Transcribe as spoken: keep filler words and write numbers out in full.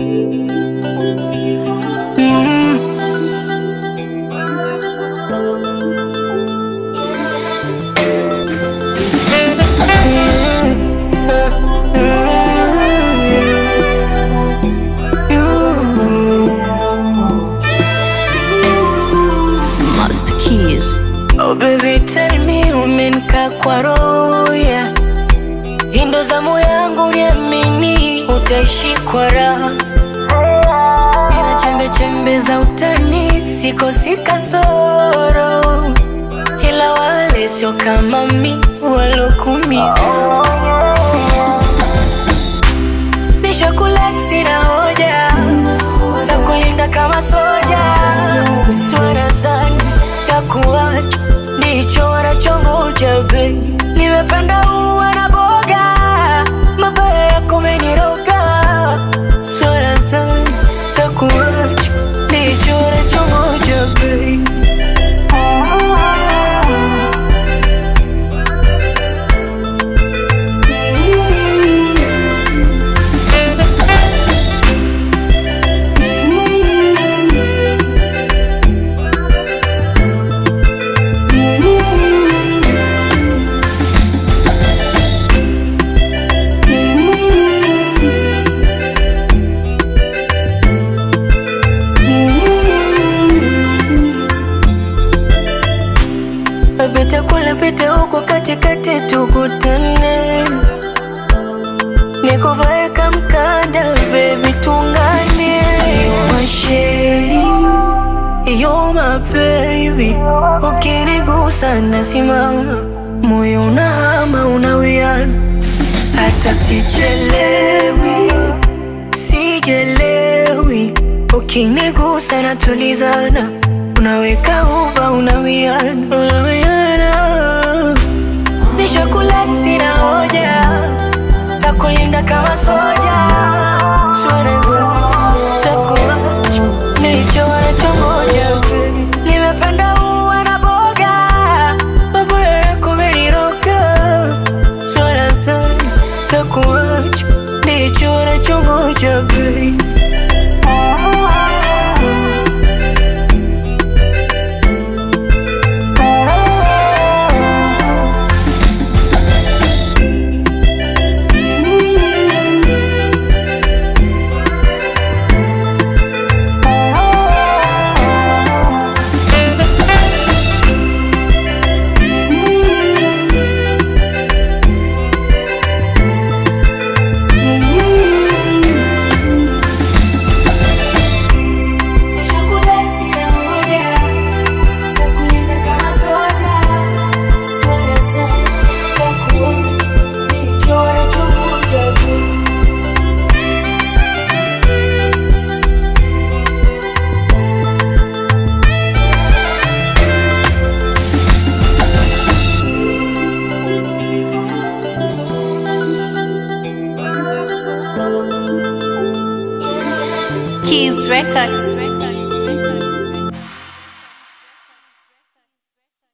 Oh baby tell me umenika kwa roho yeah. Hindo zamu yangu niamini utaishi kwa raha. Ina chembe chembe za utani siko sika soro, ila wale sio kama mi walokumiza. Nishakulexi na hoja takulinda kama soja, swara zani takuacha ndicho wanachongoja baby. Nimependa uwa na boga, mabaya yako umeniroga, swara zani takuacha ndicho wanachongoja baby. Pete kule pete huko katikati tukutane, nikuvae kama mkanda baby tungane. You're my shady, you're my baby. Ukinigusa nasimama, moyo unahama unawiana. Hata sichelewi, sijelewi. Ukinigusa natulizana, unaweka uba unawiana, unawiana. Nishakulexi na hoja takulinda kama soja, swara zani takuacha ndicho wanachongoja baby. Nimependa uwa na boga, mabaya yako umeniroga, swara zani takuacha ndicho wanachongoja baby. Keys Records.